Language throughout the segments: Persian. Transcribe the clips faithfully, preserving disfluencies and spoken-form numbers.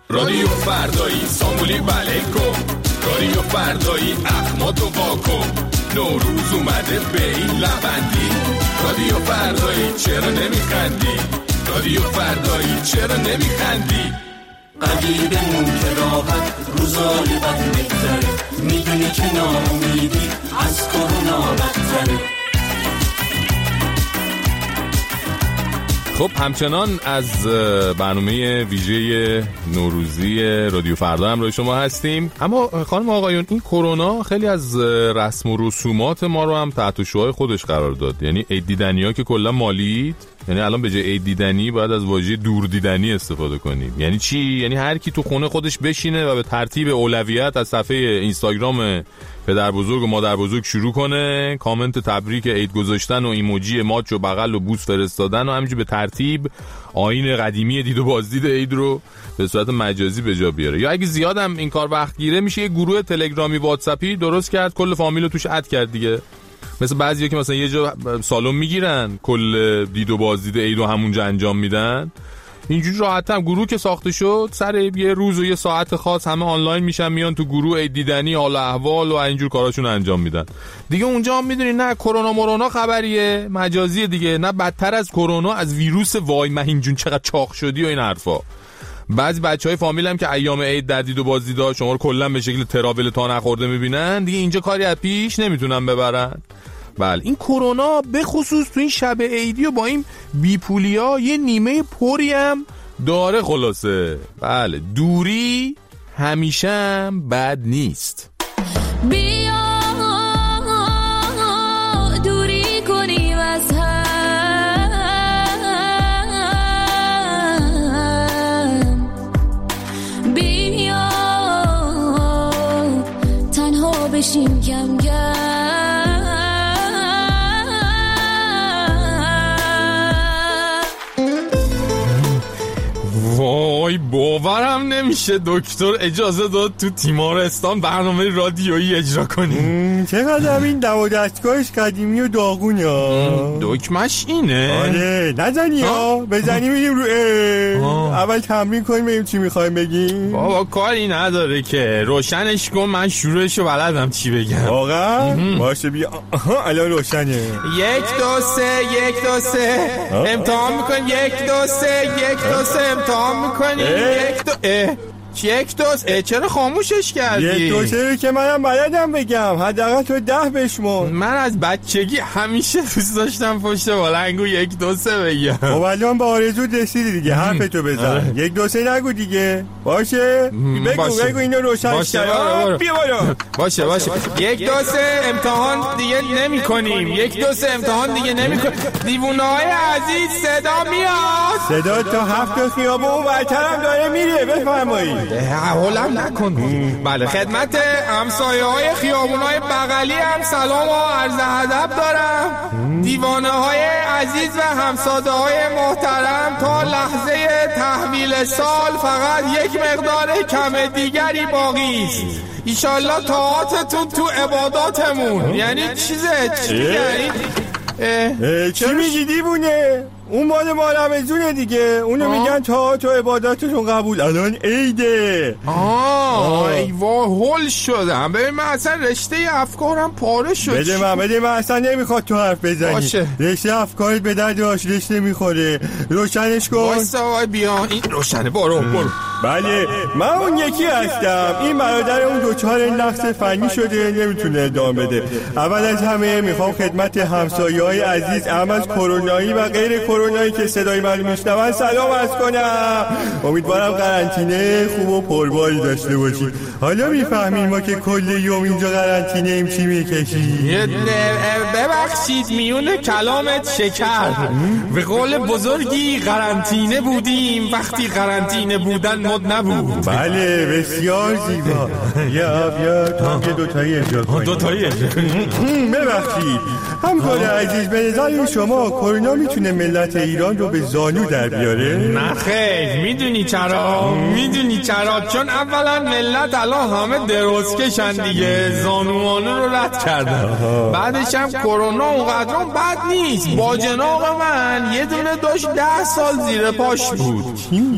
رادیو فردایی سامولی بلیکم، رادیو فردایی اخماتو واکن، نوروز اومده به این لبندی، رادیو فردایی چرا نمیخندی، رادیو فردایی چرا نمیخندی؟ قریبمون که راحت روزای بد میگذره، میدونی که ناامیدی از کرونا بدتره. خب همچنان از برنامه ویژه نوروزی رادیو فردا هم روی شما هستیم. اما خانم آقایون، این کرونا خیلی از رسم و رسومات ما رو هم تحت شعاع خودش قرار داد. یعنی عید دیدنی‌ها که کلا مالید، یعنی الان به جای عید دیدنی باید از واژه دور دیدنی استفاده کنیم. یعنی چی؟ یعنی هر کی تو خونه خودش بشینه و به ترتیب اولویت از صفحه اینستاگرام پدر بزرگ و مادر بزرگ شروع کنه کامنت تبریک عید گذاشتن و ایموجی ماچ و بغل و بوس فرستادن و همینجوری به ترتیب آیین قدیمی دید و بازدید عید رو به صورت مجازی به جا بیاره. یا اگه زیادم این کار وقت گیره میشه یه گروه تلگرامی واتساپی درست کرد، کل فامیل رو توش اد کرد دیگه. مثل بعضیا که مثلا یه جا سالن میگیرن کل دید و بازدید عید رو همونجا انجام میدن، اینجوری راحت هم گروه که ساخته شد سر یه روز و یه ساعت خاص همه آنلاین میشن، میان تو گروه عید دیدنی حال احوال و اینجور کاراشون انجام میدن دیگه. اونجا هم میدونی نه کرونا مرونا خبریه، مجازیه دیگه، نه بدتر از کرونا از ویروس وای مهین جون چقدر چاق شدی و این حرفا. بعضی بچهای فامیل هم که ایام عید در دید و بازدیدا شما رو کلا به شکل تراول تا نخورده میبینن دیگه، اینجا کاری از پیش نمیتونن ببرن. بله این کرونا به خصوص تو این شب عیدی و با این بیپولیا یه نیمه پری هم داره خلاصه. بله دوری همیشه هم بد نیست. بیا دوری کنیم از هم، بیا تنها بشیم کم کم. وای باورم نمیشه دکتر اجازه داد تو تیمارستان برنامه رادیویی اجرا کنیم. چقدر این دم و دستگاهش قدیمی و داغونه ها. دکمش اینه؟ آره نزنی ها، بزنی میدیم رو اول تمرین کنیم بگیم چی میخوایم بگیم. بابا کاری نداره که روشنش کن، من شروعشو بلدم چی بگم. واقعا؟ باشه بیا الان روشنه. یک دو سه یک دو سه امتحان میکنیم، یک دو سه یک دو سه امتحان میکنیم، یک دو اه یک دو سه. چرا خاموشش کردی؟ یک دو سه که منم بلدم بگم، حداقل تو ده بشمون. من از بچگی همیشه دوست داشتم پشت بلنگو یک دو سه بگم. خب الان با آرزو رسیدی دیگه، حرفتو بزن. یک دو سه نگو دیگه. باشه بگو باشه. بگو اینو روشنش کن. بیا بالا. باشه باشه یک دو سه امتحان دیگه نمی کنیم، یک دو سه امتحان دیگه نمی کنیم. دیوونه‌های عزیز صدا میاد، صدا تا هفت خیابون ورترم داره میره، بفرمایید. حولم نکن. بله خدمت همسایه‌های خیابون‌های بغلی هم سلام و عرض ادب دارم. دیوانه‌های عزیز و همسایه‌های محترم، تا لحظه تحویل سال فقط یک مقدار کم دیگری باقی است. ایشالله طاعاتتون تو عباداتمون. یعنی چیزه چی یعنی چی میگی دیوونه؟ اون مال ما رمزونه دیگه، اونو میگن تا تو عباداتشون قبول. الان عیده. آه ای وای هول شدم. ببین من اصلا رشته افکارم پاره شد. بده من بده من اصلا نمیخواد تو حرف بزنی. باشه. رشته افکارت به درد آشلش نمیخوره. روشنش کن. وایسا وای بیا این روشنه. برو برو. بله من اون یکی هستم. این برادر اون دوچار نقص فنی شده نمیتونه ادامه بده. اول از همه میخوام خدمت همسایه‌های عزیز هم از کرونایی و غیر کرونایی که صدای من میشنون سلام عرض کنم. امیدوارم قرنطینه خوب و پرباری داشته باشید. حالا میفهمیم ما که کل یوم اینجا قرنطینه ایم چی میکشیم. ببخشید میون کلامت شکر. به قول بزرگی قرنطینه بودیم وقتی قرنطینه بودن مد نبود. بله بسیار زیبا. یا بیا تا که دوتایی اجرا کنیم. دوتایی اجرا کنیم. ببخشید همکار عزیز، به نظر شما کرونا میتونه ملت ایران رو به زانو در بیاره؟ نه خیر. میدونی چرا؟ میدونی چرا؟ چون اولا ملت الان همه درستکشن دیگه، زانوانه رو رد کردن. بعدش هم کرونا اونقدر بد نیست. با جناق من یه دونه داشت ده سال زیر پاش بود.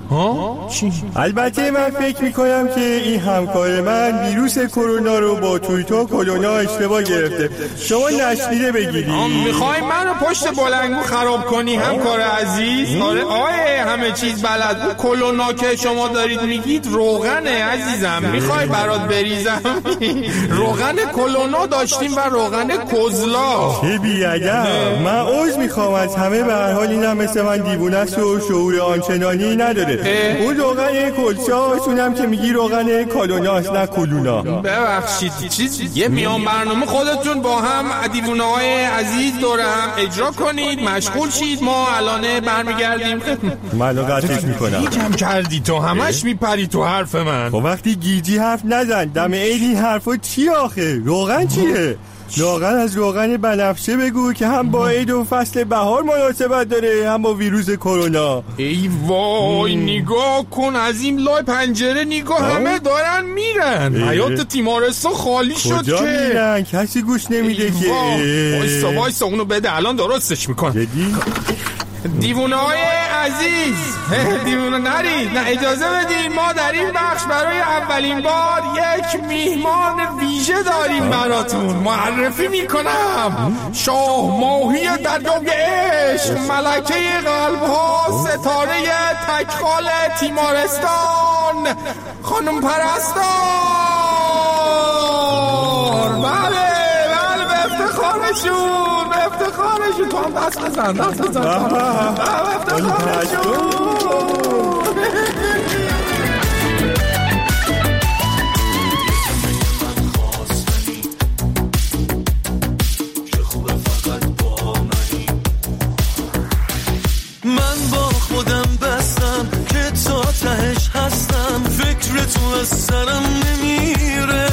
ها؟ چی؟ البته من فکر میکنم که این همکار من ویروس کرونا رو با توییتا کرونا اشتباه گرفته. شما نشنیده بگیری. میخوای منو پشت بلنگو خراب کنی همکار عزیز؟ آره آیه همه چیز بلد. اون کرونا که شما دارید میگید روغنه عزیزم. میخوای برات بریزم؟ روغن کرونا داشتیم و روغن کزلا. چه بیادم. من عذر میخوام از همه. به هر حال اینم مثل من دیوونه است و شعور آنچنانی نداره. اه. اون روغن کلچاست، اونم که میگی روغن کالوناست نه کلونا. ببخشید چیز یه میان برنامه خودتون با هم دیوونه های عزیز دور هم اجرا کنید، مشغول شید. ما الانه برمیگردیم. منو قطعش میکنم. گیجم کردی تو، همش میپری تو حرف من. خب وقتی گیجی حرف نزن. دم عید این حرفا چی آخه؟ روغن چیه؟ روغن از روغن بنفشه بگو که هم با عید و فصل بهار مناسبت داره هم با ویروس کرونا. ای وای نگاه کن از این لای پنجره نگاه همه دارن میرن. حیات تیمارستان خالی شد که. کجا میرن؟ کسی گوش نمیده که. وایسا وایسا اونو بده الان درستش میکنم. جدی؟ دیوونه های عزیز دیوونه نرید، نه اجازه بدید ما در این بخش برای اولین بار یک میهمان ویژه داریم براتون. معرفی میکنم شاه ماهی دریای عشق، ملکه قلب ها، ستاره تکخال تیمارستان، خانم پرستار. بله بله به افتخارشون، به افتخارشون. تو هم دست بزن دست بزن به افتخارشون. من با خودم بستم که تا تهش هستم، فکر تو از سرم نمیره،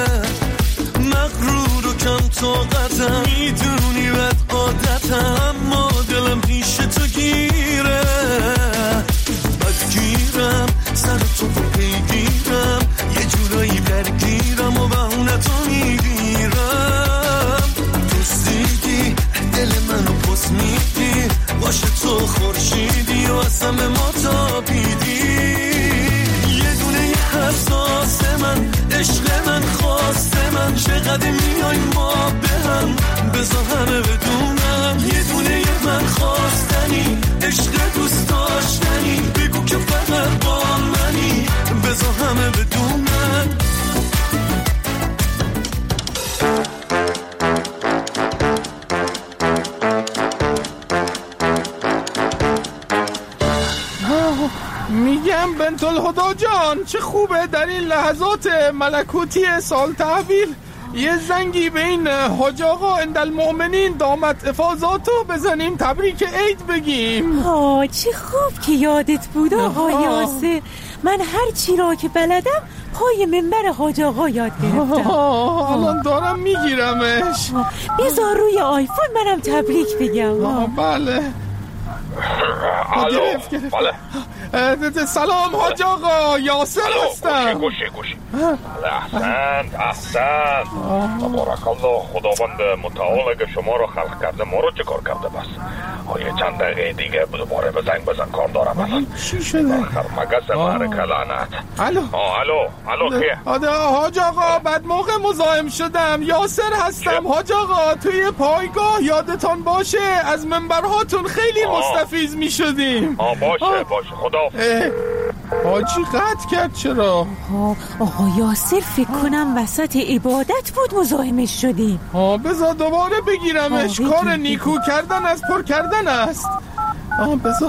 مغرور و کم طاقتم، میدونی بد عادتم، اما دلم پیش تو گیره، بدگیرم سر تو رو پیگیرم، یه جورایی درگیرم و بهونه تو میگیرم، دوستیدی دل منو پس میدی، باشه تو خورشیدی و اصلا به ما تابیدی، یه دونه یه حساس من، عشق من، خواست من، چقدر میای ما به هم، بذار همه بدونم، یه دونه یه من خواستنی، عشق دوست داشتنی، بگو که فقط با منی، بذار همه بدونم. میگم بنت الهدا جان چه خوبه در این لحظات ملکوتی سال تحویل یه زنگی به این حاج آقا اندالمؤمنین دامت افاضاتو بزنیم، تبریک عید بگیم. آه چه خوب که یادت بود آقا یاسر. من هر چی را که بلدم پای منبر حاج آقا یاد گرفتم. الان دارم میگیرمش. بذار روی آیفون منم تبریک بگم. آه بله. الو بله. سلام حاج آقا، یاسر هستم. گوشی گوشی احسنت احسنت تبارک الله. خداوند متعال اگه شما رو خلق کرده ما رو چه کار کرده؟ بس یه چند دقیقه دیگه دوباره بزنگ بزن کار دارم الان. چی شده؟ مگس معرکه لعنت. الو الو الو کیه؟ حاج آقا بعد موقع مزاحم شدم، یاسر هستم. حاج آقا توی پایگاه یادتان باشه از منبرهاتون خیلی مستفیض می شدیم. آه باشه آه. باشه خدا حاجی قطع کرد چرا؟ آقا یاسر فکر کنم وسط عبادت بود مزاحمش شدیم. آه بذار دوباره بگیرمش. کار نیکو کردن از پر کردن است. آه بذار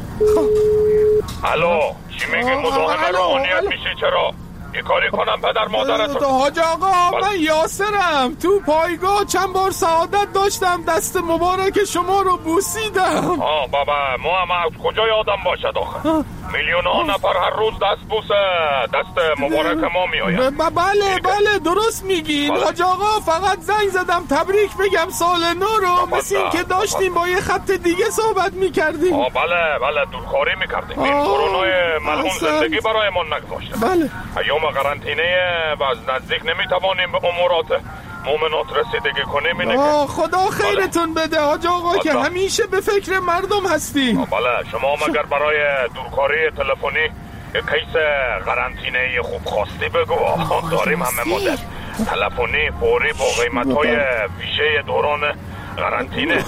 الو چی میگی؟ مزاحم روحانیت میشی چرا؟ یه کاری کنم پدر مادرتو؟ حاج آقا من یاسرم. تو پایگاه چند بار سعادت داشتم دست مبارک شما رو بوسیدم. آه بابا ما هم از کجا یادم باشد آخه؟ میلیون ها نفر هر روز دست بوسه دست مبارک ما میآید. بله بله درست میگین حاج آقا. فقط زنگ زدم تبریک بگم سال نو رو، مثل این که داشتیم با یه خط دیگه صحبت میکردیم. آه بله بله دورخواری میکردیم. این کرونای ملعون زندگی برایمون نگذاشته. بله ایام قرنطینه و از نزدیک نمیتوانیم به امورات مومنات رسیدگی کنیم اینه آه خدا خیرتون بده حاج آقا که همیشه به فکر مردم هستی. بله شما مگر برای دورکاری تلفنی یک کیس قرنطینه خوب خواستی بگو داریم همه مدل تلفنی فوری با قیمت‌های ویژه دوران قرنطینه.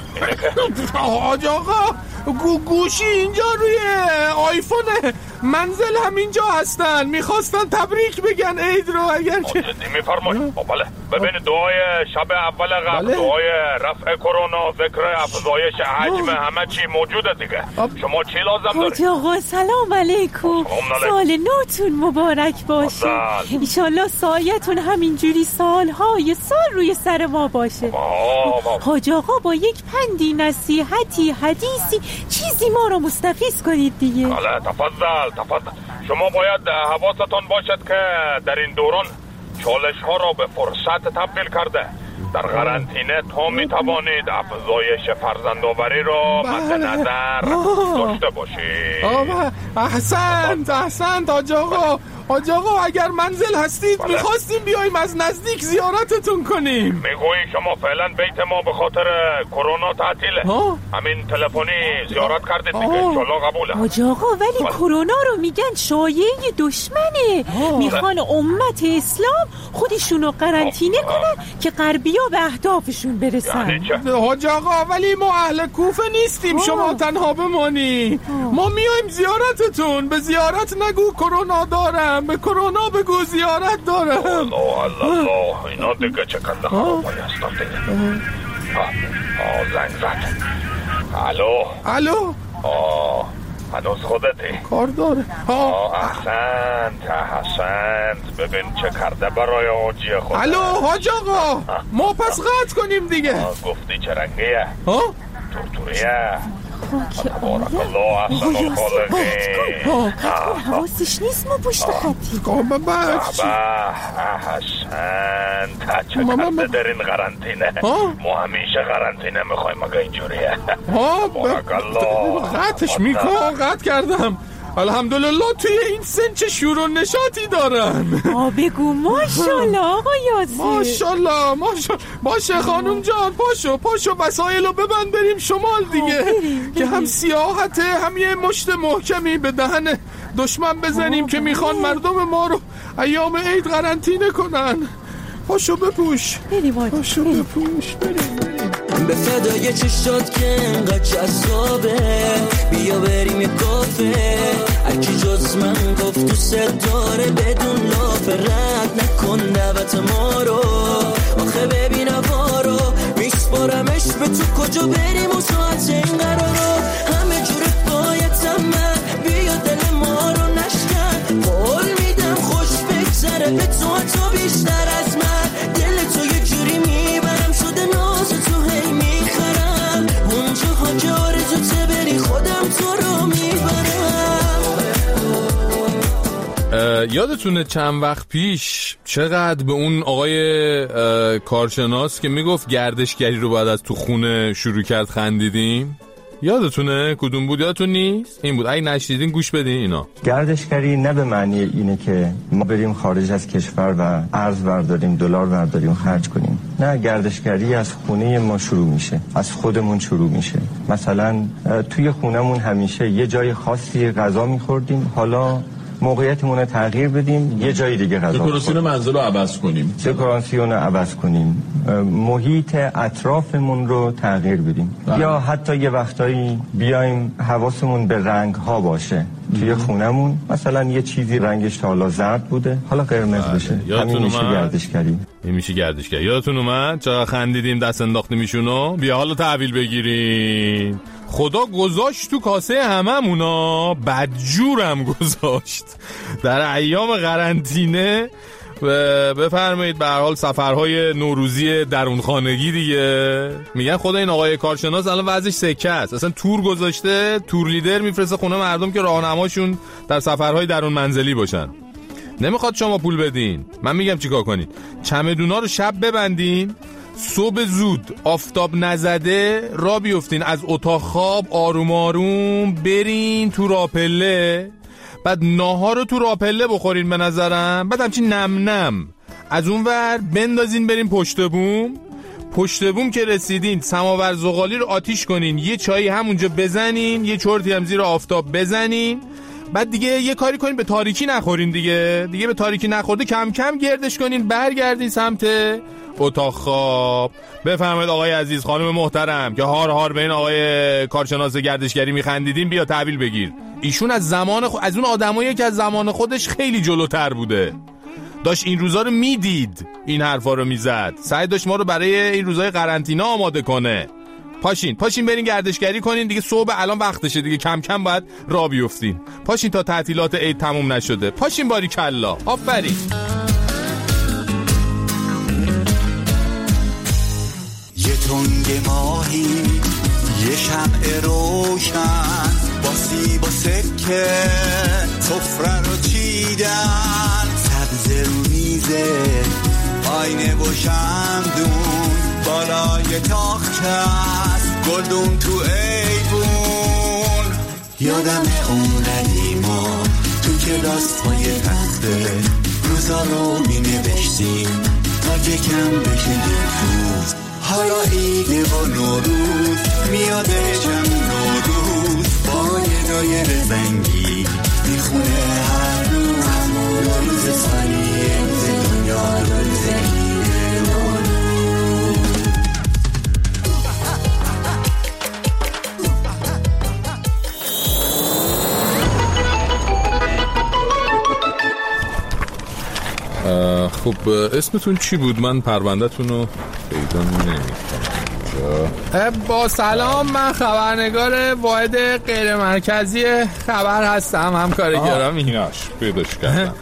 حاج آقا گو گوشی اینجا روی آیفونه منزل همینجا هستن میخواستن تبریک بگن عید رو اگر که جدی میفرمایید. بله ببین دعای شب اول قبل بله. دعای رفع کرونا ذکر افزایش حجم همه چی موجوده دیگه. شما چی لازم دارید؟ حاج آقا سلام علیکم سال نوتون مبارک باشه انشالله سایتون همینجوری سالهای سال روی سر ما باشه. حاج آقا با یک پندی نصیحتی حدیثی چیزی ما رو مستفیض کنید دیگه. بله تفضل تفضل. شما باید حواستان باشد که در این دوران چالش ها را به فرصت تبدیل کرده. در قرنطینه تا می توانید افزایش فرزندآوری را مد نظر داشته باشید. احسنت احسنت حاج آقا. حاج آقا اگر منزل هستید بله. میخواستیم بیاییم از نزدیک زیارتتون کنیم. میگویی شما فعلا بیت ما به خاطر کرونا تعطیله. همین تلفنی زیارت کردید دیگه انشالله قبوله. حاج آقا ولی کرونا رو میگن شایعه دشمنه. میخوان امت اسلام خودشونو قرنطینه کنن که غربیا به اهدافشون برسن. حاج آقا ولی ما اهل کوفه نیستیم آه. شما تنها بمانی. ما میایم زیارتتون. به زیارت نگو کرونا دارم به کرونا بگو زیارت دارم. الله الله الله اینا دیگه چه کنده خرابایی هستم دیگه. آه زنگ زد. الو الو آه هنوز خودتی؟ کار داره. آه احسنت احسنت. ببین چه کرده برای حاجی خود. الو حاج آقا ما پس قطع کنیم دیگه. گفتی چه رنگیه؟ ها؟ تورتوریه. تبارک الله احسن الخالقین. حواسش نیست ما پشت خطی. بچه احسنت چه کرده در این قرنطینه. ما همیشه قرنطینه میخوایم مگه اینجوریه. تبارک الله. قطعش میکنم قطع کردم الحمدلله. توی این سن چه شور و نشاطی دارن. آ بگو ماشالله آقا یاسر. ماشالله ماشالله. باشه خانم جان پاشو پاشو وسایلو ببند بریم شمال دیگه بریم. که هم سیاحته هم یه مشت محکمی به دهن دشمن بزنیم که میخوان مردم ما رو ایام عید قرنطینه کنن. پاشو بپوش بریم پاشو بپوش بریم بریم به فدای چشات که انقدر جذابه بیا بریم یه کافه اکی جز من گفت تو ست داره بدون لاف رد نکن دعوت ما رو آخه ببین هوا رو میسپارمش به تو کجا بریم و ساعت این قرارو همه جوره بایدم من بیا دل ما رو نشکن قول میدم خوش بگذره به تو تا بیشتر از من دل تو یه جوری میبرم شده ناز تو هی میخرم اونجا که آرزوته بری خودم تو رو میبرم. یادتونه چند وقت پیش چقدر به اون آقای کارشناس که میگفت گردشگری رو باید از تو خونه شروع کرد خندیدیم؟ یادتونه کدوم بود؟ یادتون نیست؟ این بود. اگه نشنیدین گوش بدین اینا. گردشگری نه به معنی اینه که ما بریم خارج از کشور و ارز برداریم دلار برداریم خرج کنیم. نه، گردشگری از خونه ما شروع میشه، از خودمون شروع میشه. مثلا توی خونمون همیشه یه جای خاصی غذا میخوردیم، حالا موقعیتمون رو تغییر بدیم، یه جای دیگه غذا بخوریم. دکوراسیون منزل رو عوض کنیم. دکوراسیون رو عوض کنیم. محیط اطرافمون رو تغییر بدیم. بله. یا حتی یه وقتایی بیایم حواسمون به رنگ ها باشه. توی خونمون مثلا یه چیزی رنگش تا حالا زرد بوده، حالا قرمز بله. بشه. همین میشه گردشگری. این میشه گردشگری. یادتون اومد چقدر خندیدیم دست انداختیم ایشونو؟ بیا حالا تحویل بگیریم. خدا گذاشت تو کاسه هممونا، بدجورم گذاشت در ایام قرنطینه. بفرمایید به هر حال سفرهای نوروزی درون خانگی دیگه. میگن خدا این آقای کارشناس الان وضعش سکه است، اصلا تور گذاشته، تور لیدر میفرسته خونه مردم که راهنماشون در سفرهای درون منزلی باشن. نمیخواد شما پول بدین، من میگم چیکار کنین. چمدونا رو شب ببندین، صبح زود آفتاب نزده را بیفتین از اتاق خواب، آروم آروم برین تو راپله، بعد ناهار رو تو راپله بخورین به نظرم، بعد همچین نم نم از اون ور بندازین بریم پشت بوم. پشت بوم که رسیدین سماور زغالی رو آتیش کنین، یه چایی همونجا بزنین، یه چرتی هم زیر آفتاب بزنین. بعد دیگه یه کاری کنین به تاریکی نخورین دیگه دیگه به تاریکی نخورده کم کم گردش کنین، برگردین سمت اتاق خواب. بفرمایید آقای عزیز، خانم محترم که هار هار به این آقای کارشناس گردشگری میخندیدین، بیا تحویل بگیر. ایشون از زمان خود از اون آدمایی که از زمان خودش خیلی جلوتر بوده، داشت این روزا رو میدید، این حرفا رو میزد، سعی داشت ما رو برای این روزای قرنطینه آماده کنه. پاشین پاشین برین گردشگری کنین دیگه، صبح الان وقتشه دیگه، کم کم باید راه بیفتین. پاشین تا تعطیلات عید تموم نشده، پاشین باریکلا. آفرین. یه تنگ ماهی، یه شمع روشن، با سیب و سکه سفره رو چیدن، سبز رو میزه آینه و شمدون، بالای تاخچه است گلدون تو ایوون. یادم اون قدیما تو کلاس پای تخته روزا رو می نوشتیم تا یکم بشه روز. حالا عیده و نوروز میادشم نوروز، با یه دایره زنگی میخونه هر روز. نوروز سالیه روز دنیا، روز عیده نوروز. خب اسمتون چی بود؟ من پرونده‌تون رو پیدا نمی‌کنم. با سلام، من خبرنگار واحد غیر مرکزی خبر هستم، همکار گرامی. ایناش پیداش کردم.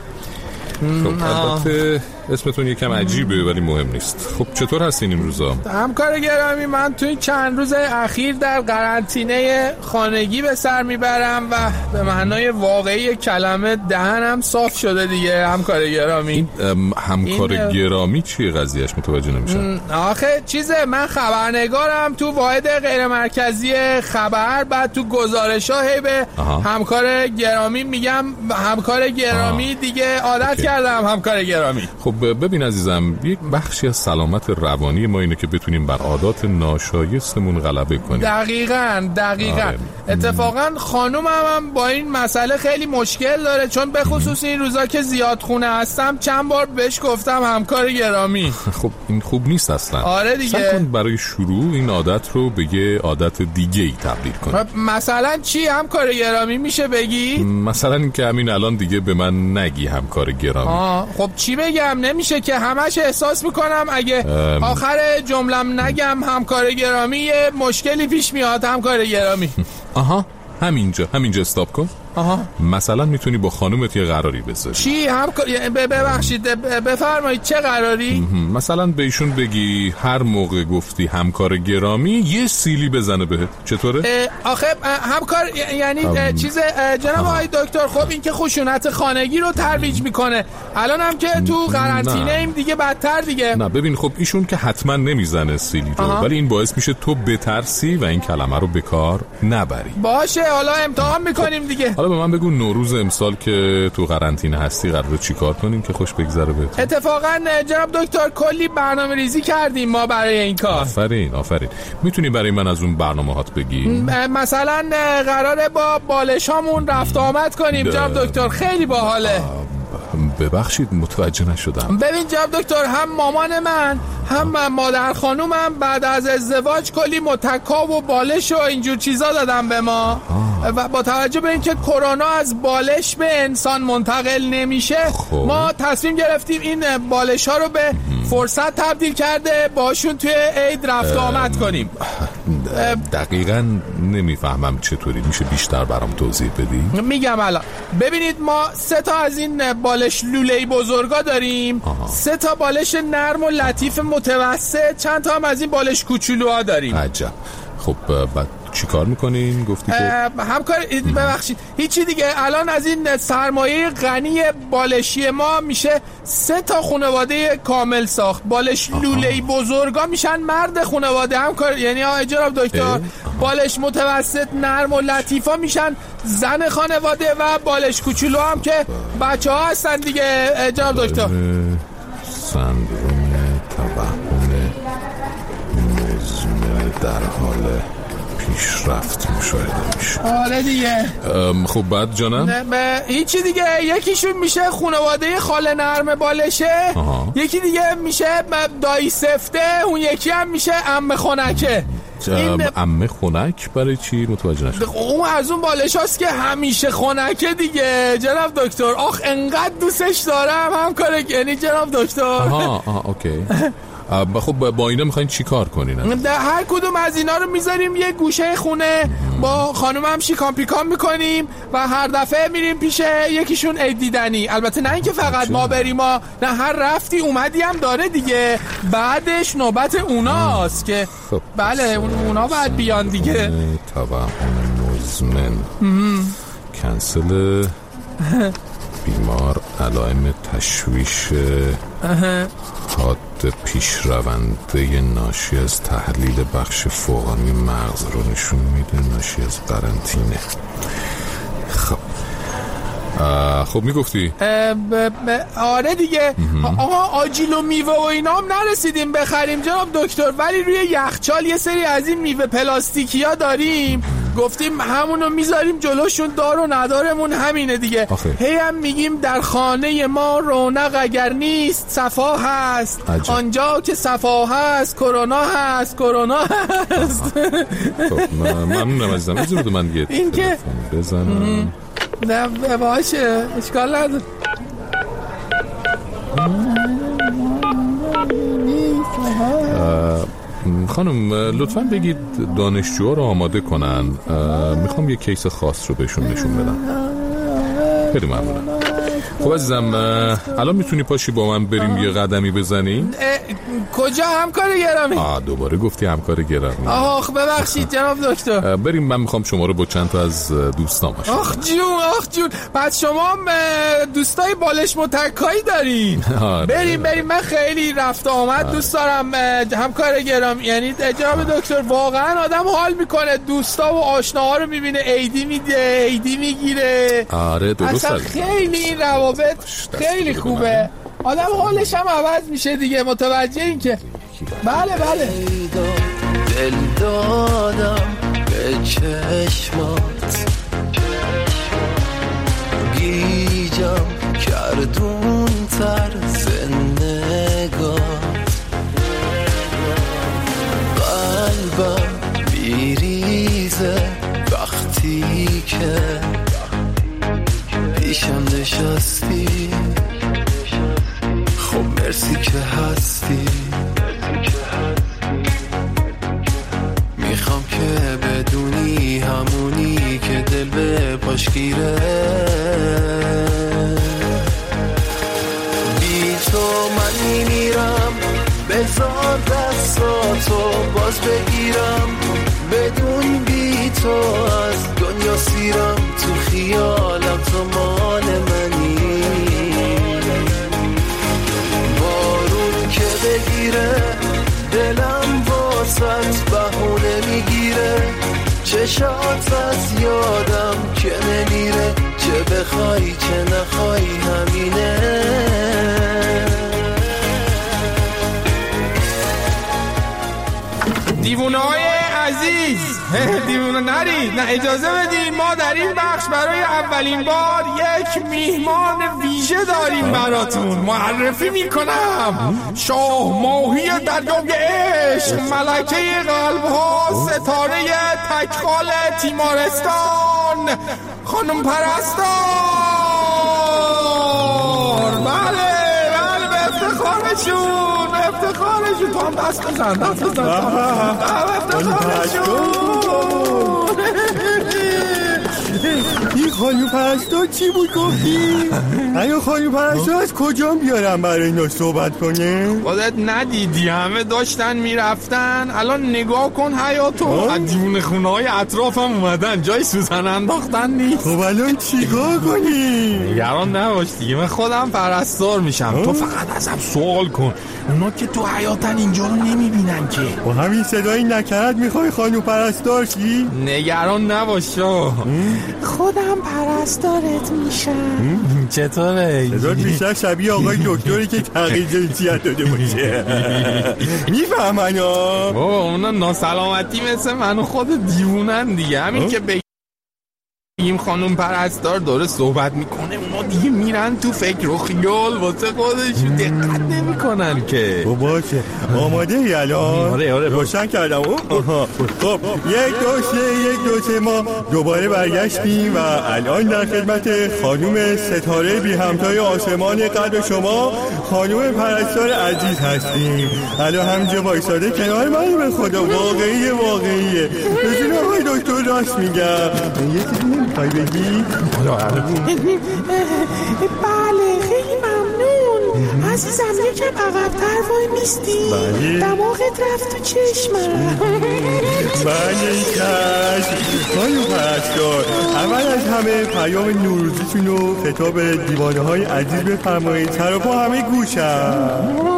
خب البته اسمتون یکم عجیبه ولی مهم نیست. خب چطور هستین این روزا؟ همکار گرامی، من توی چند روز اخیر در قرنطینه خانگی به سر میبرم و به معنای واقعی کلمه دهنم صاف شده دیگه. همکار گرامی، این همکار این گرامی چیه قضیهش؟ متوجه نمیشم. آخه چیزه، من خبرنگارم تو واحد غیر مرکزی خبر، بعد تو گزارش‌ها هی به همکار گرامی میگم همکار گرامی. آه. دیگه عادت اوکی. کردم همکار گرامی. خب ببین عزیزم، یک بخشی از سلامت روانی ما اینه که بتونیم بر عادات ناشایستمون غلبه کنیم. دقیقاً دقیقاً آره. اتفاقاً خانومم هم با این مسئله خیلی مشکل داره، چون به خصوص این روزا که زیاد خونه هستم چند بار بهش گفتم همکار گرامی. خب این خوب نیست اصلا. آره دیگه. سعی کن برای شروع این عادت رو به یه عادت دیگه ای تبدیل کن. مثلا چی همکار گرامی میشه بگی؟ مثلا اینکه همین الان دیگه به من نگی همکار گرامی. آه. خب چی بگم؟ نمیشه که همش احساس میکنم اگه ام... آخر جملم نگم همکار گرامی یه مشکلی پیش میاد. همکار گرامی آها همینجا همینجا استاپ کن. آها. مثلا میتونی با خانومت یه قراری بذاری. چی همکار؟ ببخشید بفرمایید چه قراری؟ مثلا به ایشون بگی هر موقع گفتی همکار گرامی یه سیلی بزنه بهت. چطوره؟ آخه همکار یعنی ام... چیز جناب آقای دکتر، خب این که خشونت خانگی رو ترویج میکنه. الان هم که تو قرنطینه ایم دیگه بدتر دیگه. نه ببین، خب ایشون که حتما نمیزنه سیلی رو، ولی این باعث میشه تو بترسی و این کلمه رو به کار نبری. باشه حالا امتحان میکنیم دیگه. حالا به من بگو نوروز امسال که تو قرنطینه هستی قراره چی کار کنیم که خوش بگذره بهتون؟ اتفاقا جناب دکتر کلی برنامه ریزی کردیم ما برای این کار. آفرین آفرین. میتونی برای من از اون برنامه هات بگی؟ مثلا قراره با بالشامون رفت آمد کنیم جناب دکتر، خیلی باحاله. ببخشید متوجه نشدم. ببین جناب دکتر، هم مامان من هم مادر خانومم بعد از ازدواج کلی متکا و بالش و اینجور چیزا دادم به ما. آه. و با توجه به اینکه کرونا از بالش به انسان منتقل نمیشه، خب. ما تصمیم گرفتیم این بالش ها رو به ام. فرصت تبدیل کرده باشون توی عید رفت آمد کنیم. دقیقاً نمیفهمم چطوری، میشه بیشتر برام توضیح بدی؟ میگم الان. ببینید ما سه تا از این بالش لوله‌ای بزرگا داریم. آها. سه تا بالش نرم و لطیف متوسط، چند تا هم از این بالش کوچولوها داریم. عجب. خب بعد چی کار میکنین؟ گفتی که همکار ببخشید هیچی دیگه. الان از این سرمایه غنی بالشی ما میشه سه تا خانواده کامل ساخت. بالش لوله‌ای بزرگا میشن مرد خانواده. همکار یعنی آقای جناب دکتر، بالش متوسط نرم و لطیفا میشن زن خانواده و بالش کوچولو هم که بچه ها هستن دیگه جناب دکتر. سندروم توهم مزمن در حال پیشرفت مشاهده میشه. آره دیگه. خب بعد جانم هیچی دیگه. یکیشون میشه خانواده خاله نرم بالشه. آها. یکی دیگه میشه دایی سفته. اون یکی هم میشه عمه خنکه. عمه خنک برای چی؟ متوجه نشدم. اون از اون بالش هاست که همیشه خنکه دیگه جناب دکتر. آخ انقدر دوستش دارم همکاره، یعنی جناب دکتر. آها آها اوکی. خب با اینا میخواین چی کار کنین؟ هر کدوم از اینا رو میذاریم یه گوشه خونه، با خانومم شیکان پیکان میکنیم و هر دفعه میریم پیش یکیشون عید دیدنی. البته نه اینکه فقط ما بریم، ما نه، هر رفتی اومدی هم داره دیگه. بعدش نوبت اوناست که خب بله اونا باید بیان دیگه. توهم مزمن کنسل بیمار، علائم تشویش حاد پیش رونده ناشی از تحلیل بخش فوقانی مغز رو نشون میده، ناشی از قرنطینه. خب خب میگفتی؟ آره دیگه. آقا آجیل و میوه و اینا هم نرسیدیم بخریم جناب دکتر، ولی روی یخچال یه سری از این میوه پلاستیکی ها داریم، گفتیم همونو میذاریم جلوشون. دار و ندارمون همینه دیگه. هی هم میگیم در خانه ما رونق اگر نیست صفا هست. عجب. آنجا که صفا هست کرونا هست، کرونا هست. خب ممنونم عزیزم. اجازه بده من یه تلفن بزنم. نه باشه اشکال نداره. خانم لطفاً بگید دانشجوها رو آماده کنن، میخوام یه کیس خاص رو بهشون نشون بدم. خیلی ممنونم. خب عزیزم الان میتونی پاشی با من بریم یه قدمی بزنی؟ کجا همکار گرامی؟ آه دوباره گفتی همکار گرامی. آخ ببخشید جناب دکتر. بریم، من میخوام شما رو با چند تا از دوستان باشم. آخ جون آخ جون. بعد شما هم دوستای بالش متکایی دارین؟ بریم بریم. من خیلی رفت آمد دوست دارم همکار گرامی. یعنی جناب دکتر واقعا آدم حال میکنه، دوستا و آشناها رو میبینه، عیدی میده عیدی میگیره. آره درست. اصلا خیلی این روابط خیلی خوبه، آدم حالش هم عوض میشه دیگه. متوجه این که بله بله. دل دادم به چشمات، گیجم کردون طرز نگات، قلبم بیریزه وقتی که پیشم نشستی. خب مرسی که هستی، میخوام که بدونی همونی که دل به پاش گیره. بی تو من میمیرم، بذار دستاتو باز بگیرم، بدون بی تو از دنیا سیرم، تو خیالم تو مال منی. بارون که بگیره دلم واسط بهونه میگیره، چشات از یادم که نمیره، چه بخوای چه نخوای همینه. دیوونه های عزیز، دیوونه نرید، نه اجازه بدید ما در این بخش برای اولین بار یک میهمان ویژه داریم براتون. معرفی میکنم شاه ماهی دریای عشق، ملکه قلب ها، ستاره تکخال تیمارستان، خانم پرستار. بله بله به افتخارشون، به افتخارشون. تو هم دست بزن دست بزن به افتخارشون. این خانم پرستار چی بود گفتی؟ این خانم پرستار از کجا بیارم برای اینا صحبت کنه؟ خودت ندیدی همه داشتن میرفتن؟ الان نگاه کن حیاتو، از جون خونه های اطراف هم اومدن، جای سوزن انداختن نیست. خب الان چیکار کنی؟ نگران نباش دیگه، من خودم پرستار میشم. تو فقط ازم سوال کن، اونا که تو حیاتن اینجا رو نمیبینن که. با همین صدای نکرت میخوای خانم پرستار شی؟ نگران نباش. خودم پرستارت میشم. چطوره؟ صدات بیشتر شبیه آقای دکتری که تغییر جنسیت داده باشه. میفهمن ها؟ بابا اونا ناسلامتی مثل منو خود دیوونن دیگه. همین که بگیم خانم پرستار داره صحبت میکنه اونا دیگه میرن تو فکر و خیال واسه خودشون دقت نمیکنن که. باشه آماده ای الان؟ آره آره روشن کردم. خب یک دو سه یک دو سه ما دوباره برگشتیم و الان در خدمت خانم ستاره بی همتای آسمان قلب شما خانم پرستار عزیز هستیم. الان همینجا وایساده کنار من. به خدا واقعیه واقعیه بجون آقای دکتر راست میگم. یه چیزی نمیخوای بگی؟ بله خیلی ممنون عزیزم. یکم عقب‌تر وای میستی؟ دماغت رفت تو چشمم. بله چشم. خانم پرستار اول از همه پیام نوروزیتون رو خطاب دیوانه های عزیز بفرمایید. سر و پا همه گوشم.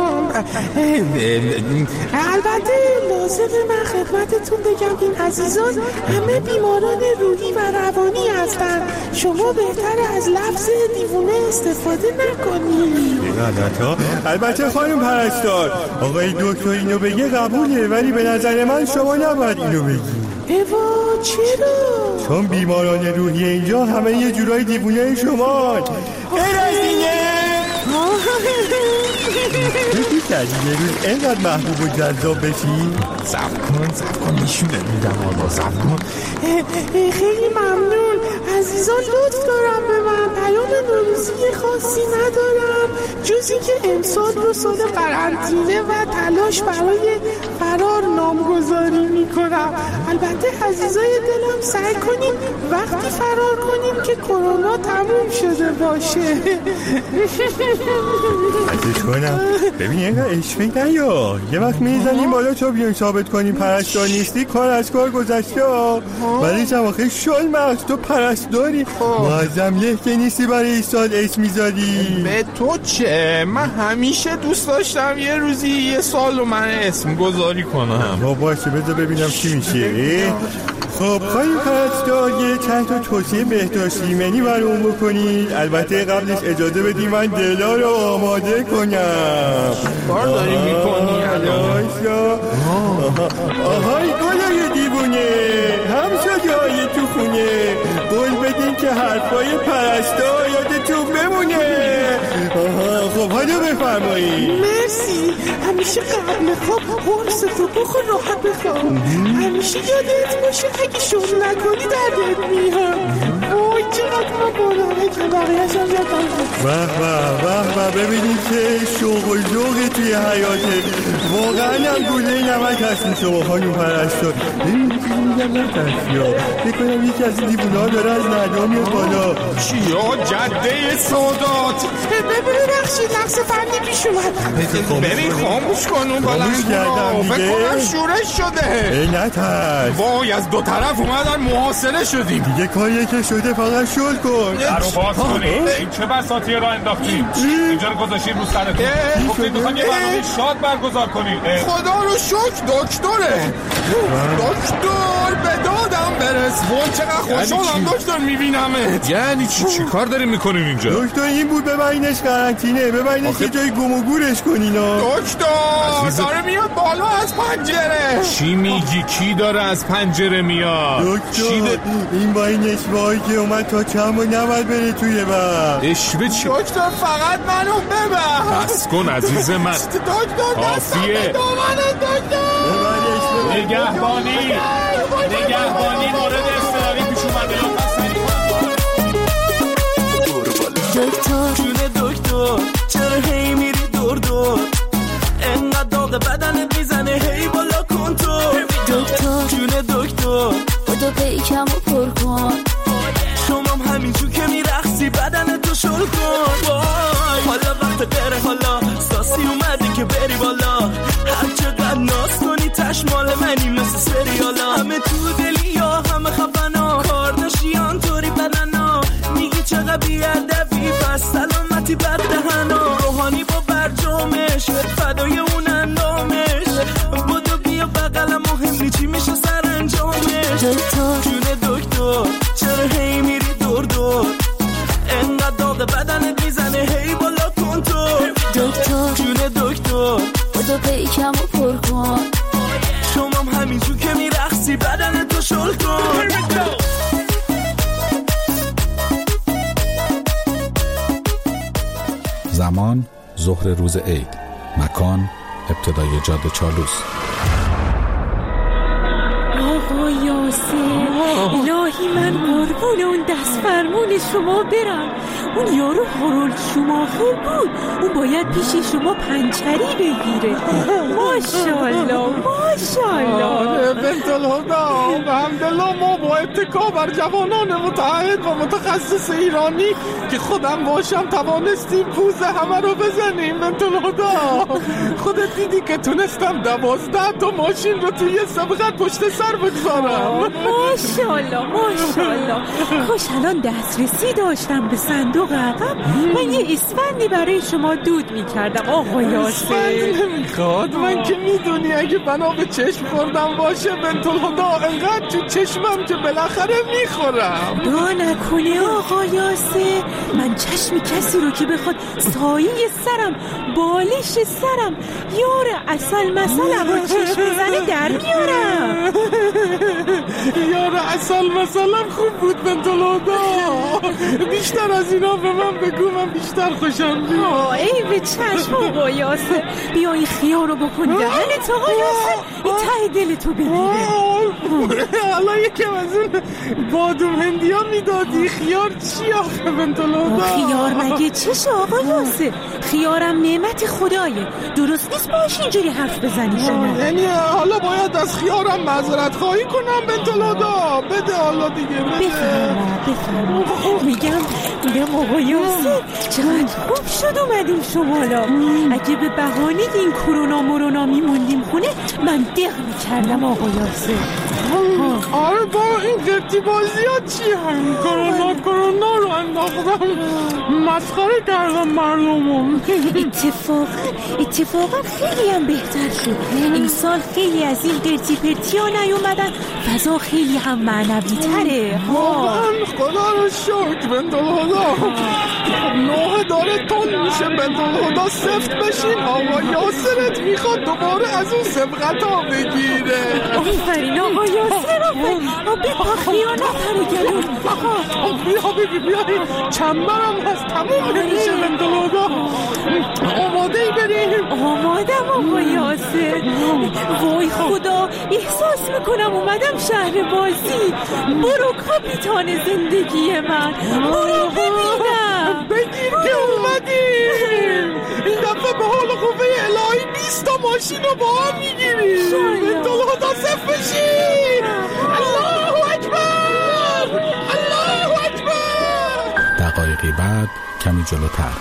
البته لازمه من خدمتتون بگم این عزیزان همه بیماران روحی و روانی هستن. شما بهتر از لفظ دیوونه استفاده نکنید. البته خانم پرستار آقای دکتر اینو بگه قبوله ولی به نظر من شما نباید اینو بگی. ایوا چرا؟ چون بیماران روحی اینجا همه یه جورای دیوونه شما. غیر از اینه بگی کردی یه روز اینقدر محبوب و جذاب بشی؟ صبر کن صبر کن نشونه میدم آقا صبر کن. خیلی ممنون عزیزان لطف دارم به من. پیام نوروزی خاصی ندارم جز اینکه امسال رو سال قرنطینه و تلاش برای فرار نامگذاری میکنم. البته عزیزای دلم سعی کنیم وقتی فرار کنیم که کرونا تموم شده باشه. عزیز کنم ببین اینقدر اشفه نیا. یه وقت میزنیم بالا تو بیان ثابت کنیم پرستار نیستی کار از کار گذشته ها. ولی چم آخه شل مغز تو پرستاری معظم له که نیستی برای این سال اسم میذاری. به تو چه؟ من همیشه دوست داشتم یه روزی یه سال رو من اسم گذاری کنم. با باشه بذار ببینم چی میشه. خب خواهی پرستار یه چند تا توصیه بهداشتی ایمنی برام بکنید. البته قبلش اجازه بدی من دلا رو آماده کنم. کار داری میکنی الان؟ آهای گلای دیوونه همسایه های تو خونه قول بدین که حرفای پرستار یادتون بمونه. آها خب حالا بفرمایید. مرسی. همیشه قبل خواب قرص تو بخور راحت بخواب. همیشه یادت باشه اگه شغل نکنی دردت میاد. وای چقدر ما بارانه که بقیه‌ش هم یادم. واه واه واه واه ببینید که شوق و ذوقی توی حیاته. واقعا هم گونه نمک هستین شما خانم پرستار. ببینید چیزی میگم نترسی ها. بکنم یکی از دیوونه ها داره از ندا میاد بالا. چیا جده سادات؟ ببخشید نقص فنی پیش اومد. ببین خاموش کن اون بلنگو فکر کنم شورش شده. ای نترس. وای از دو طرف اومدن محاصره شدیم. دیگه کاریه که شده فقط شل کن. درو باز کنید. این چه بساطی را انداختیم؟ اینجا رو گذاشتیم رو سرتون. گفتید میخواین یه برنامه شاد برگزار کنید. خدا رو شکر دکتره. دکتر به دادم برس. وای چقدر خوشحالم دکتر میبینمت. یعنی چی چی کار داریم میکنین اینجا؟ دکتر این بود ببرینش قرنطینه. ببرینش یه جای گم و گورش کنین. دکتر داره میاد بالا از پنجره. چی میگی کی داره از پنجره میاد؟ دکتر این با این اشوهایی که اومد تا چم و نباید بره توی بر. اشوه چی؟ دکتر فقط منو ببر. بس کن عزیز من. دکتر دستم به دامنه دکتر. نگهبانی نگهبانی مورد اضطراری پیش اومده. دکتر جون دکتر چرا هی میری دور دور انقدر داغ بدنت میزنه هی بالا کن تو. دکتر جون دکتر خدا پیکم و پر کن. شمام همینجور که میرقصی بدنتو شل کن. حالا وقت غیره حالا ساسی اومدی که بری بالا. هر چقدر ناز کنی تش مال منی مثل سریالا. همه تو دلی یا همه خفنا کارداشیان طوری بدنا. میگی چقدر بیادبی بس سلامتی بد دهنا. روحانی با برجامش فدای اون اندامش. بودو بیا بقلم مهم چی میشه سر انجامش. دکتر جون دکتر چرا هی میری دور دور زمان ظهر روز عید. مکان ابتدای جاده چالوس. آقا یاسر، الهی من قربون اون دست فرمون شما برم. اون یارو هارولد شوماخر بود، اون باید پیش شما پنچری بگیره. ماشاءالله ماشاءالله. بنت الهدا، الحمدلله ما با اتکا بر جوانان متعهد و متخصص ایرانی که خودم باشم توانستیم پوز همه رو بزنیم. بنت الهدا، خودت دیدی که تونستم دوازده تا ماشین رو توی سبقت پشت سر بگذارم. ماشاءالله ماشاءالله. کاش الان دسترسی داشتم به صندوق عقب، من یه اسفندی برای شما دود میکردم. آقا یاسر اسفند نمیخواد، من که میدونی اگه بنا به چشم خوردم باشه بنت الهدا انقدر تو چشمم که بالاخره میخورم. دا نکنه آقا یاسر، من چشم کسی رو که بخواد سایه سرم، بالش سرم، یار اصل مثلا رو چشم بزنه در میارم. یار اصل مثلا خوب بود بنت الهدا، بیشتر از اینا به من بگو، من بیشتر خوشم میاد. ای به چشم آقا یاسر، بیا این خیار رو بکن دهنت آقا یاسر، این ته دلتو بگیره. حالا یکم از اون بادوم هندی ها میدادی. خیار چی آخه بنت الهدا؟ خیار مگه چشه آقا یاسر؟ خیارم نعمت خدایه، درست نیست باش اینجوری حرف بزنی شما. یعنی حالا باید از خیارم معذرت خواهی کنم بنت الهدا؟ بده حالا دیگه، بده. بفرما بفرما. میگم میگم آقا یاسر چقدر خوب شد اومدیم شمالا. اگه به بهانه این کرونا مرونا میموندیم خونه من دق میکردم آقا یاسر. آره با این قرتی بازی ها چی هم؟ کرونا کرونا رو انداختم مسخره کردم مردمم. اتفاقا اتفاقا خیلی هم بهتر شد. این سال خیلی از این قرتی پرتی ها نیومدن، فضا خیلی هم معنوی تره. واقعا خدا رو شکر بنت الهدا. نوه داره تون میشه بنت الهدا، سفت بشین. آقا یاسرت میخواد دوباره از اون سبقت ها بگیره. آفرین آقا یاسر، آفرین. بپا خیار نپره گلون. بیا بگی بیا، چنبرم هست تموم نمیشه بنت الهدا. آماده ای بریم؟ آمادم آقا یاسر. وای خدا، احساس میکنم اومدم شهر بازی. برو کاپیتان زندگی من، برو ببینم. بگیر که اومدیم. این دفعه به حال قوه الهی بیست تا ماشین رو با هم میگیریم. بنت الهدا صف بشین. الله اکبر، الله اکبر. دقایقی بعد کمی جلوتر.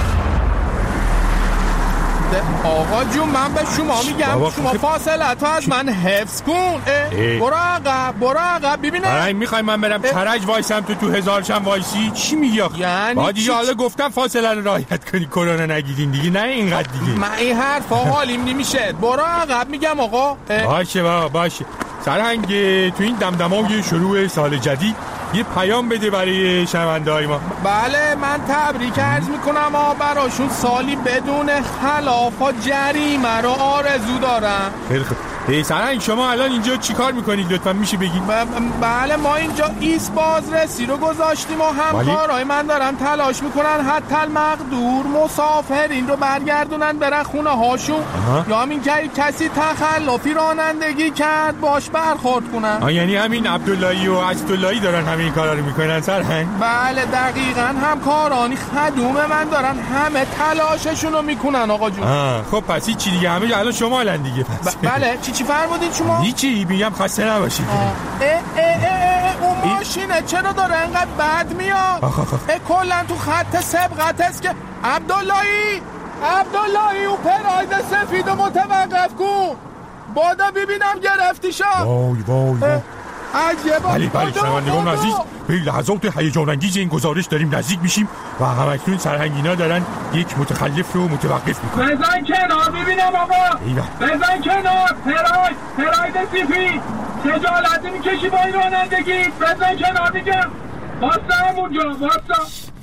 آقا جون من به شما میگم شما فاصله تو از من حفظ کن. برو عقب برو عقب. ببینه آره میخوای من برم کرج وایسم تو تو هزارشم وایسی؟ چی میگی آخه؟ یعنی با دیگه حالا گفتم فاصله رو رعایت کنی، کرونا نگیرین دیگه، نه اینقدر دیگه. من این حرفا حالیم نمیشه. برو عقب میگم آقا. باشه بابا باشه. سرهنگ تو این دمدمای شروع سال جدید یه پیام بده برای شنونده‌های ما. بله من تبریک عرض میکنم آ براشون سالی بدون خلاف و جریمه رو آرزو دارم. خیلی خوب. ای سرهنگ شما الان اینجا چی کار میکنید لطفا میشه بگید؟ بله ما اینجا ایست بازرسی رو گذاشتیم و همکارای من دارن تلاش میکنن حتی المقدور مسافرین رو برگردونن برن خونه هاشون. یا همین که کسی تخلفی رانندگی کرد باش برخورد کنن. آه یعنی همین عبداللهی و عزتاللهی دارن همین کارا رو میکنن سرهنگ؟ بله دقیقاً همکارانی خدوم من دارن همه تلاششون رو میکنن آقا جون. آه خب پس هیچ چی دیگه همه الان شما الان دیگه پس. بله چی چی فرمودید شما؟ هیچی میگم خسته نباشید. اه اه اه اه اون ماشینه چرا داره انقدر بد میاد؟ کلا تو خط سبقت است که عبداللهی عبداللهی اون پراید سفید متوقف کن. بادا ببینم گرفتی شا. وای وای وای. عجبا. بله بله شنوندگان عزیز، به لحظات هیجان انگیز این گزارش داریم نزدیک میشیم و همکنون سرهنگینا دارن یک متخلف رو متوقف میکنن. بزن کنار ببینم آقا. بزن کنار. پراید پراید سفید خجالت میکشی با این رانندگی. بزن کنار میگم. واسه همونجا واسه.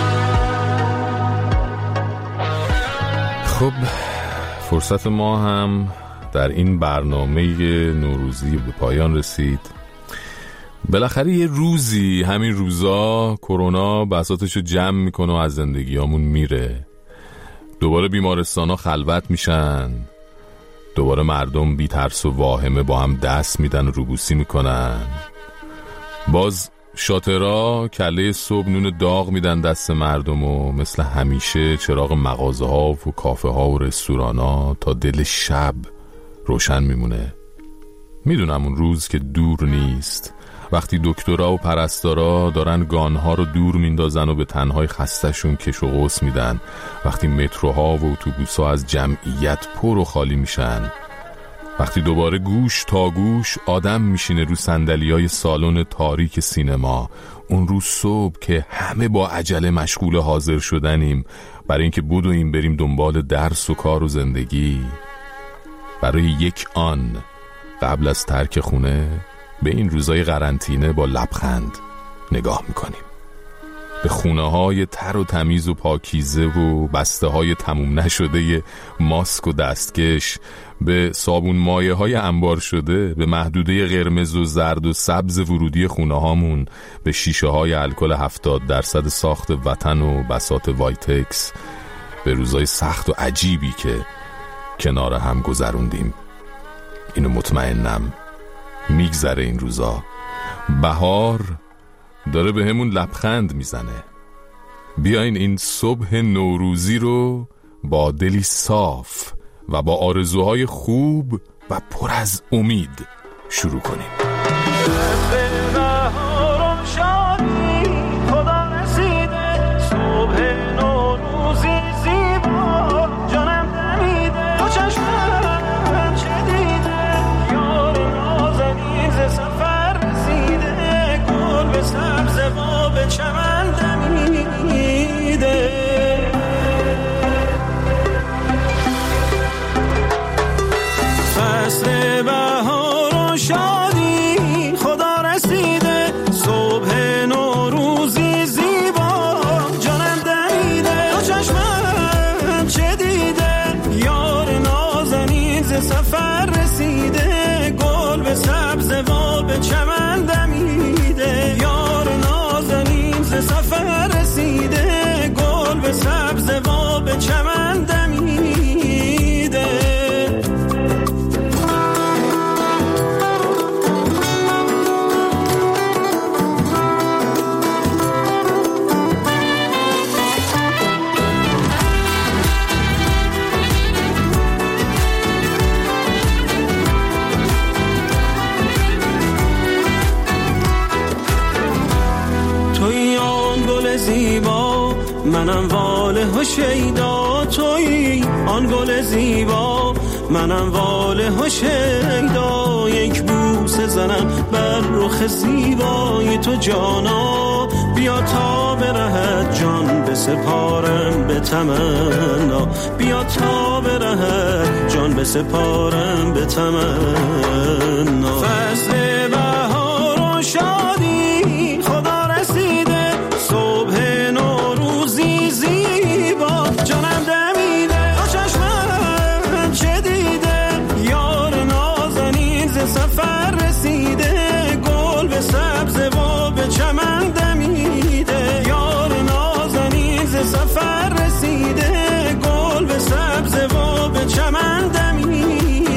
خب فرصت ما هم در این برنامه نوروزی به پایان رسید. بالاخره یه روزی همین روزا کرونا بساطشو جمع میکنه و از زندگیامون میره. دوباره بیمارستانا خلوت میشن، دوباره مردم بی ترس و واهمه با هم دست میدن و روبوسی میکنن. باز شاترا کله صبح نون داغ میدن دست مردم و مثل همیشه چراغ مغازه ها و کافه ها و رستوران ها تا دل شب روشن میمونه. میدونم اون روز که دور نیست، وقتی دکترها و پرستارا دارن گانها رو دور میندازن و به تنهای خستشون کش و قوس میدن، وقتی متروها و اتوبوس‌ها از جمعیت پر و خالی میشن، وقتی دوباره گوش تا گوش آدم میشینه رو صندلی‌های سالن تاریک سینما. اون روز صبح که همه با عجله مشغول حاضر شدنیم برای اینکه بدویم بریم دنبال درس و کار و زندگی. برای یک آن قبل از ترک خونه به این روزای قرنطینه با لبخند نگاه میکنیم، به خونه های تر و تمیز و پاکیزه و بسته های تموم نشده ماسک و دستکش، به صابون مایه های انبار شده، به محدوده قرمز و زرد و سبز ورودی خونه هامون، به شیشه های الکل هفتاد درصد ساخت وطن و بساط وایتکس، به روزای سخت و عجیبی که کنار هم گذروندیم. اینو مطمئنم میگذره این روزا. بهار داره به همون لبخند میزنه. بیاین این صبح نوروزی رو با دلی صاف و با آرزوهای خوب و پر از امید شروع کنیم. منم واله و شیدا، تویی آن گل زیبا، منم واله و شیدا. یک بوسه زنم بر رخ زیبای تو جانا، بیا تا به رهت جان بسپارم به تمنا، بیا تا به رهت جان بسپارم به تمنا. فصل بهار و شادی خدا رسیده، صبح نوروزی زیبا، جانم دمیده تو چشمم چه دیده، یار نازنین ز سفر رسیده، گل به سبز و به چمن دمیده، یار نازنین ز سفر رسیده، گل به سبز و به چمن دمیده.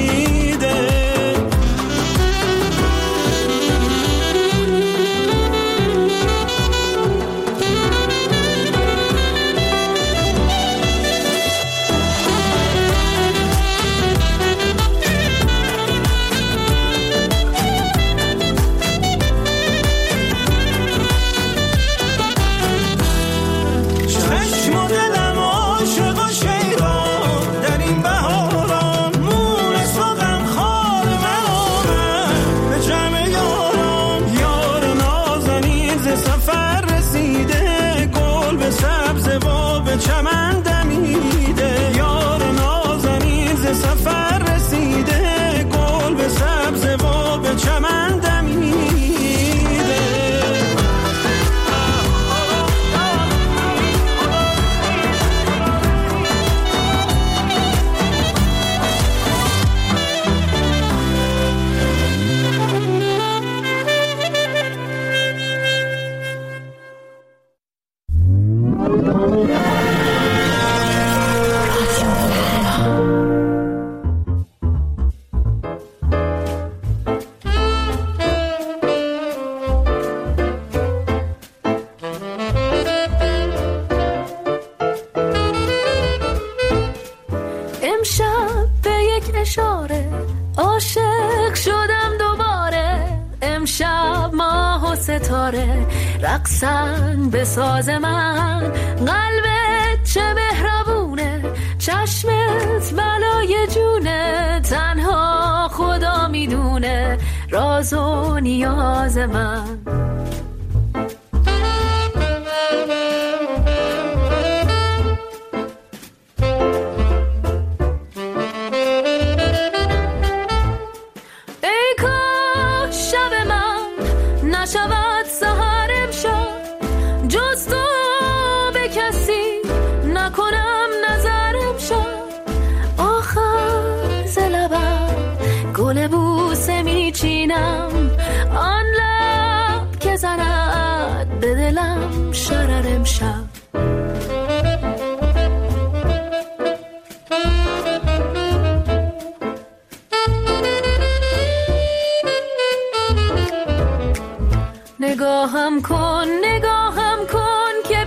چمن دمیده، یار نازنین ز سفر رسیده، گل به سبز و به چمن دمیده. ستاره رقصن به ساز من. قلبت چه مهربونه، چشمت بلای جونه، تنها خدا میدونه راز و نیاز من. نشود سحر امشب جز تو به کسی نکنم نظر امشب. آخر ز لبم گل بوسه میچینم، آن لب که زند به دلم شرر امشب. نگاهم کن نگاهم کن که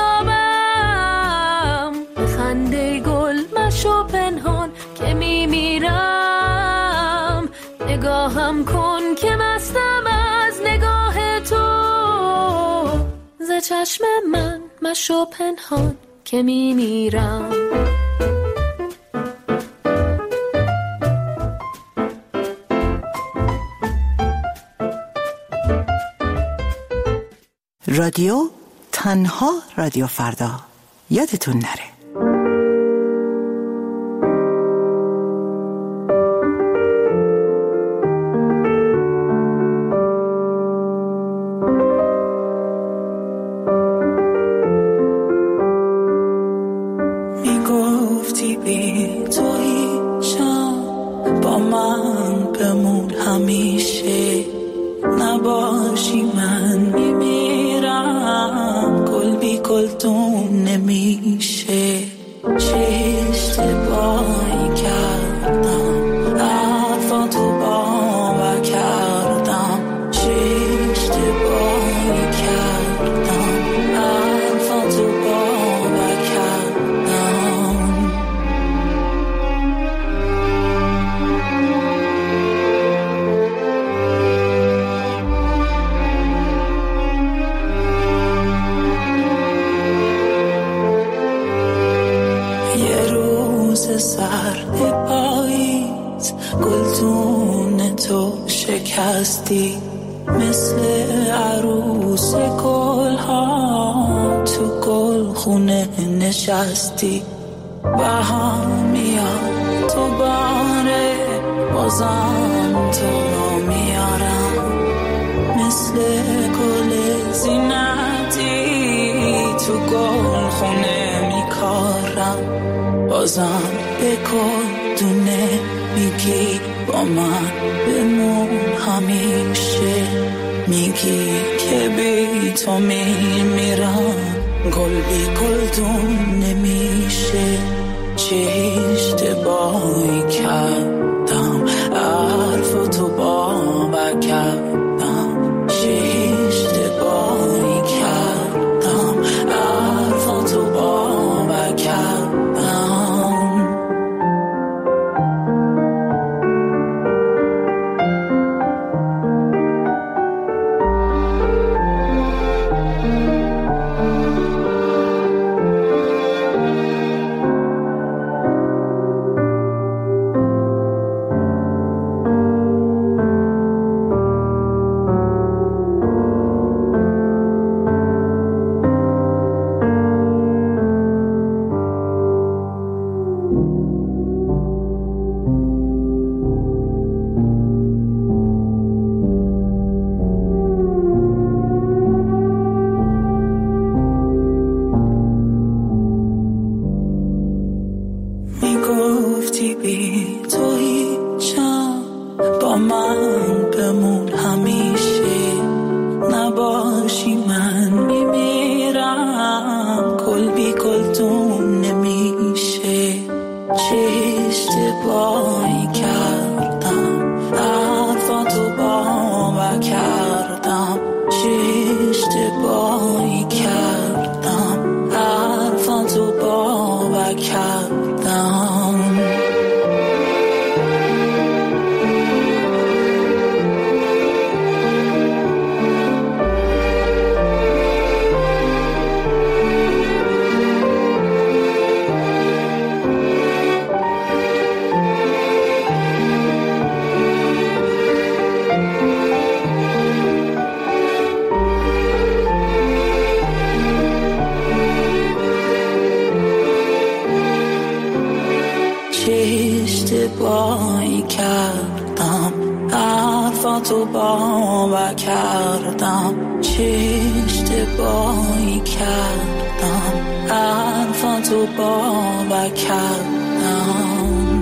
بیتابم، به خنده گل مشو پنهان که میمیرم. نگاهم کن که مستم از نگاه تو، ز چشم من مشو پنهان که میمیرم. رادیو تنها رادیو فردا، یادتون نره. میگفتی بی تو هیچم، با من بمون همیشه، نباشی من میمیرم، گل بی گلدون نمیشه. چه اشتباهی کردم، حرفاتو باور کردم. چه اشتباهی کردم، حرفاتو باور کردم. سرد پاییز گلدون تو شکستی، مثل عروس گلها تو گل خونه نشستی. بهم میاد تو باره، بازم تو رو میارم، مثل گل زینتی تو گل خونه میکارم. بازم به گلدونه میگی با من بمون همیشه، میگی که بی تو میمیرم، گل بی گلدون نمیشه. چه اشتباهی کردم، حرفاتو باور کردم. چه اشتباهی کردم، حرفاتو باور کردم. اشتباهی کردم، حرفاتو باور کردم، چه اشتباهی کردم، حرفاتو باور کردم.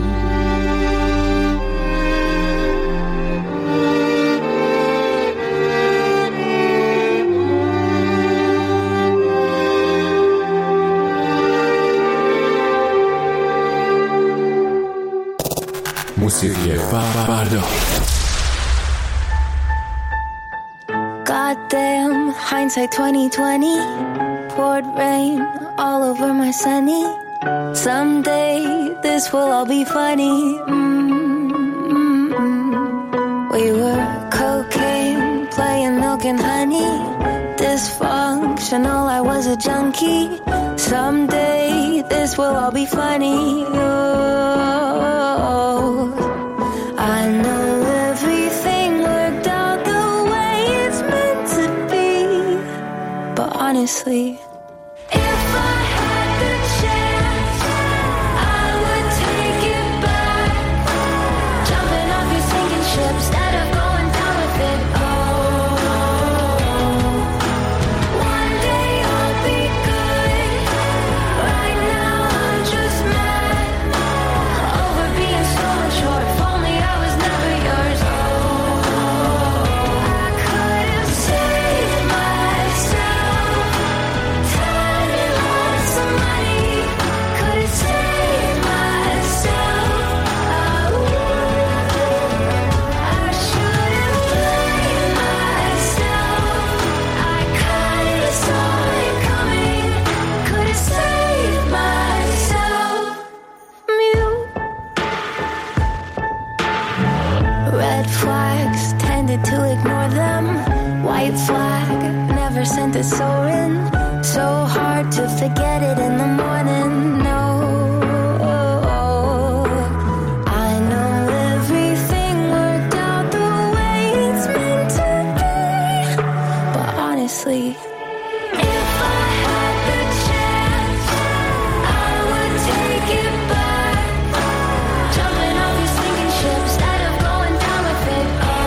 موسیقی فردا. Goddamn, hindsight twenty twenty, poured rain all over my sunny. Someday this will all be funny. Mm-hmm. We were cocaine, playing milk and honey. Dysfunctional, I was a junkie. Someday this will all be funny. Oh, I know everything worked out the way it's meant to be, but honestly, if I had the chance, I would take it back. Jumping off your sinking ship instead of going down with it. Oh, one day I'll be good. Right now I'm just mad over being so unsure. If only I was never yours. Oh, I could have saved myself time and lots of money. Could have saved myself. Oh, I should have blamed myself. I kinda saw it coming. Could have saved myself. Mute. Red flags, tended to ignore them. White flag, never sent a siren. So hard to forget it in the morning. No, I know everything worked out the way it's meant to be, but honestly, if I had the chance, I would take it back. Jumping off your sinking ship instead of going down with it.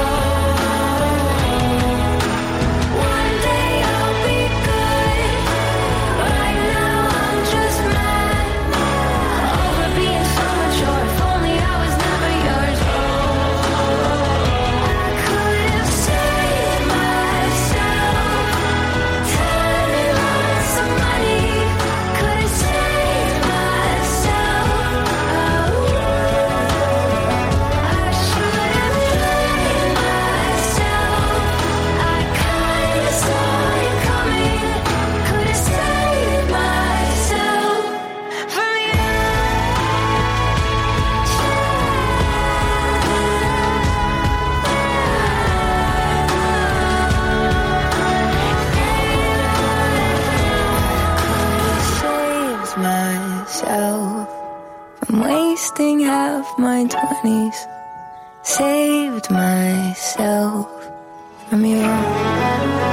Oh, one day I'll be good. Right now I'm just mad over being so mature. If only I was never yours. Oh, I could have saved myself time and lots of money. Could have saved myself. Oh, I should have blamed myself. I kinda saw it coming. Could have saved myself from you. Saved myself from wasting half my twenties. Saved myself from you.